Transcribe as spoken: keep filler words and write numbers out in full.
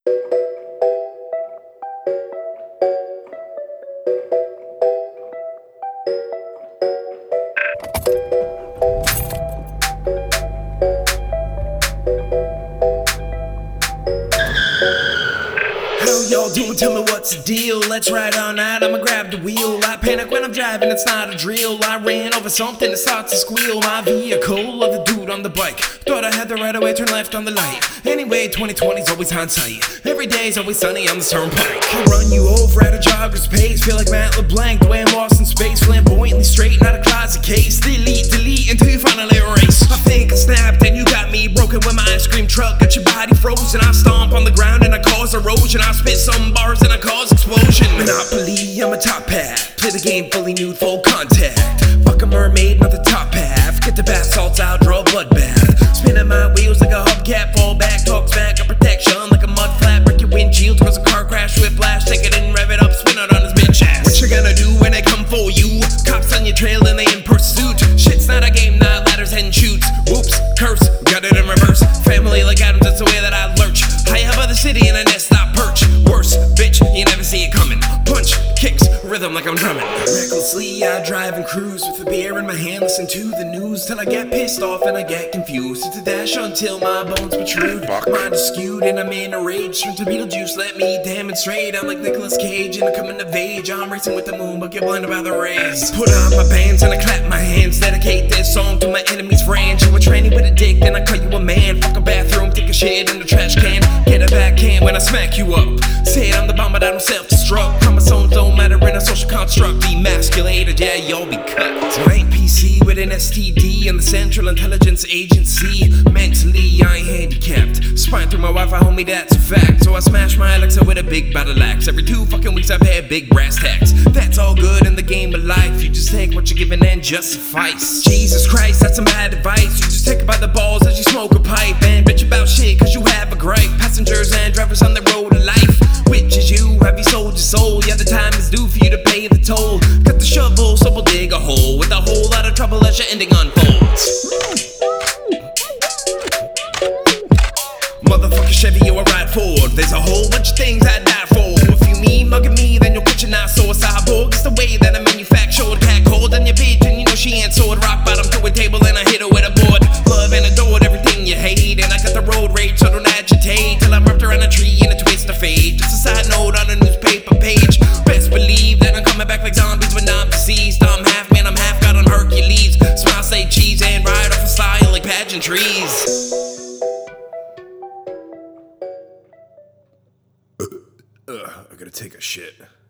How y'all doing? Tell me what's the deal. Let's ride all night, I'ma grab the wheel. I panic when I'm driving, it's not a drill. I ran over something that starts to squeal. My vehicle, of the dude on the bike. Thought I had the right of way, turn left on the light. Anyway, twenty twenty's always hindsight. Every day's always sunny on the turnpike. I run you over at a jogger's pace. Feel like Matt LeBlanc, the way I'm lost in space. Flamboyantly straight, not a closet case. Delete, delete, until you finally erase. I think I snapped and you got me broken when my ice cream truck got your body frozen. I stomp on the ground and I cause erosion. I spit some bars and I cause explosion. Monopoly, I'm a top hat. Play the game fully nude, full contact. Fuck a mermaid, not the top half. Get the bath salts out, draw a bloodbath. Spinning my wheels like a hubcap. Fall back, talk smack, got protection like a mud flap. Break your windshield, cause a car crash, whiplash. Take it and rev it up, spin it on his bitch ass. What you gonna do when they come for you? Cops on your trail and they in pursuit. Shit's not a game, not ladders and shoots. Whoops, curse, got it in reverse. Family like Adams, that's the way that I lurch. High up by the city and I nest I perch. Worse, bitch, you never see it coming. Punch, kicks, rhythm like I'm drumming. Recklessly I drive and cruise with a beer in my hand, listen to the news till I get pissed off and I get confused. It's a dash until my bones protrude. Mind is skewed and I'm in a rage. Turn to Beetlejuice, let me demonstrate. I'm like Nicolas Cage and I'm coming of age. I'm racing with the moon but get blinded by the rays. Put on my bands and I clap my hands. Dedicate this song to my enemy's ranch. You a tranny with a dick, then I call you a man. Fuck a bathroom, take a shit in the trash can. Get a backhand when I smack you up. Say I'm the bomb but I don't self-destruct. Chromosomes don't matter in a social construct. Emasculated, yeah, y'all be cut. So I ain't P C with an S T D and the Central Intelligence Agency. Mentally, I ain't handicapped. Spine through my Wi-Fi, homie, that's a fact. So I smash my Alexa with a big battle axe. Every two fucking weeks I pay a big brass tax. That's all good in the game of life. You just take what you're given and just suffice. Jesus Christ, that's some bad advice. You just take it by the balls as you smoke a pipe. And bitch about shit cause you have a gripe. Passengers and drivers on the road of life. Which is you, have you sold your soul? Yeah, the time is due for you to pay the toll. Cut the shovel, so we'll dig a hole. With a whole lot of trouble as your ending unfolds. Motherfucker Chevy, you a ride Ford. There's a whole bunch of things I'd die for. If you mean mugging me, then you'll catch a knife sword. Cyborg, it's the way that I manufactured. Cat cold on your bitch, and you know she ain't sword. Rock bottom to a table, and I hit her with a board. Love and adored everything you hate. And I got the road rage, so don't agitate. Till I'm wrapped around a tree in a twist of fate. Just a side note on a newspaper page. Best believe that I'm coming back like zombies when I'm deceased. I'm half man, I'm half god on Hercules. Smile, say cheese, and ride off a style like pageantries. Ugh, I gotta take a shit.